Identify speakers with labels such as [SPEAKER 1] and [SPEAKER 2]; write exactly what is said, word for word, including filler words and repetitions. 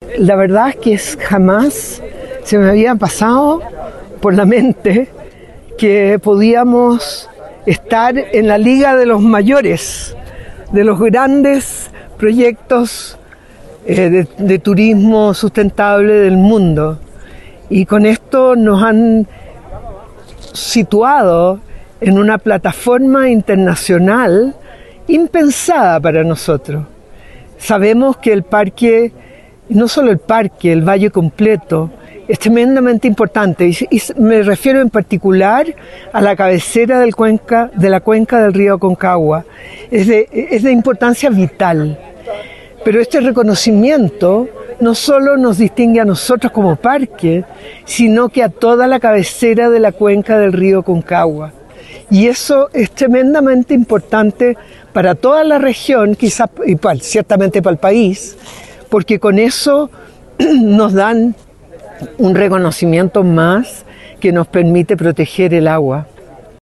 [SPEAKER 1] la verdad es que es, jamás se me había pasado por la mente que podíamos estar en la liga de los mayores, de los grandes proyectos eh, de, de turismo sustentable del mundo. Y con esto nos han situado en una plataforma internacional impensada para nosotros. Sabemos que el parque, no solo el parque, el valle completo, es tremendamente importante y, y me refiero en particular a la cabecera del cuenca, de la cuenca del río Aconcagua. Es de, es de importancia vital. Pero este reconocimiento no solo nos distingue a nosotros como parque, sino que a toda la cabecera de la cuenca del río Aconcagua. Y eso es tremendamente importante para toda la región, quizás y para, ciertamente para el país, porque con eso nos dan un reconocimiento más que nos permite proteger el agua.